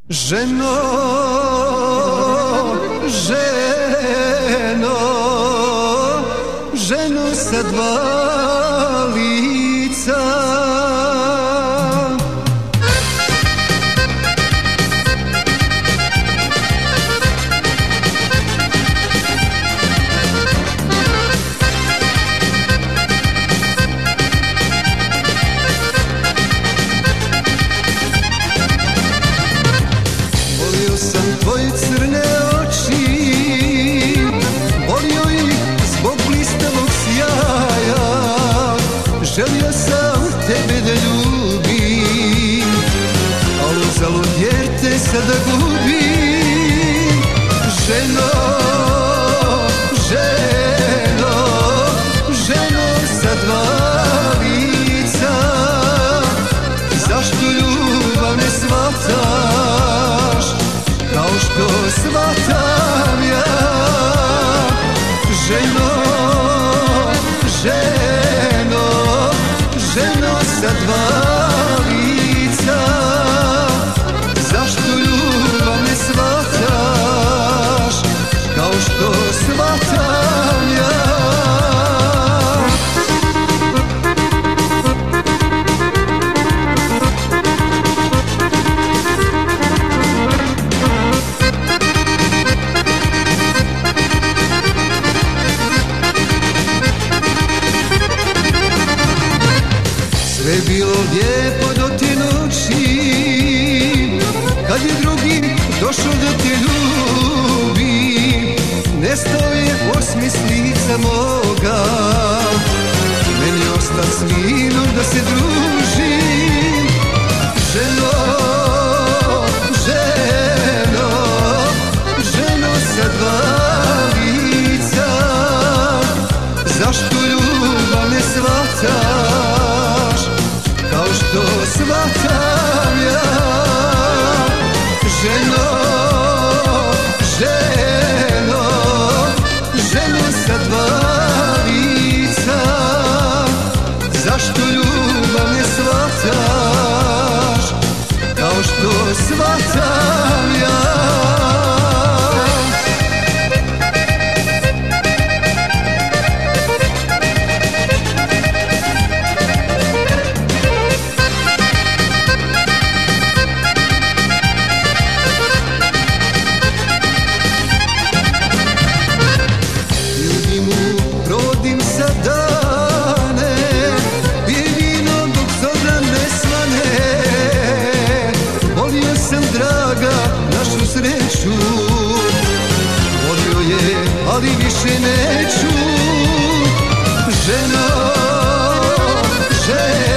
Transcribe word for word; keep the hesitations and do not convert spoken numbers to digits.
Ženo, ženo, ženo sa dva lica. Volio sam tvoje crne oči, volio ih zbog blistavog sjaja. Želio sam tebe da ljubim, al uzalud jer te sada gubim. Ženo, ženo, ženo sa dva lica, zašto ljubav ne shvataš kao što shvatam ja? Ženo, ženo, ženo sa dva lica, zašto ljubav ne shvataš kao što shvatam ja? Sve je bilo lijepo do te noći, kad je drugi došao da te ljubi. Nestao je osmijeh s lica moga, meni osta s minom da se družim. Ženo, ženo, ženo sa dva lica, zašto ljubav ne shvataš kao što shvatam ja? Ženo, ženo, ženo sa dva lica, zašto ljubav ne shvataš kao što shvatam ja? Prodim sa dane, pije vino dok zora ne svane. Volio sam draga našu sreću, volio je ali više neću. Ženo, ženo,